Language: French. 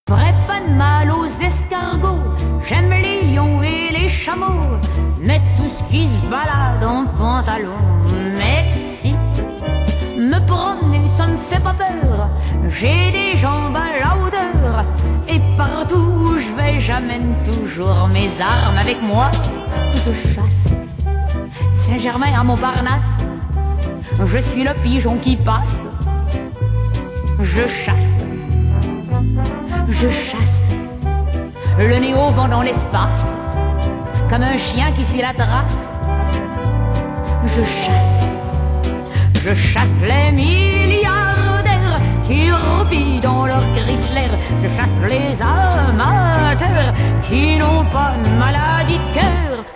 ferai pas de mal aux escargots, j'aime les lions et les chameaux, mais tout ce qui se balade en pantalon, merci. Me promener, ça me fait pas peur, j'ai des jambes à la hauteur, et partout où je vais, j'amène toujours mes armes avec moi. Je chasse, Saint-Germain à Montparnasse, je suis le pigeon qui passe. Je chasse, le nez au vent dans l'espace, comme un chien qui suit la trace. Je chasse les milliardaires qui roupillent dans leur Chrysler. Je chasse les amateurs qui n'ont pas de maladie de cœur.